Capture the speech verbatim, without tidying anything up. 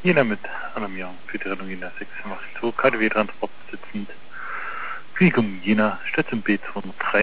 Jena mit Anamian für die Rettung Jena sechs zwei, K D W-Transport sitzend. Klinikum Jena, Station B zweihundertdrei.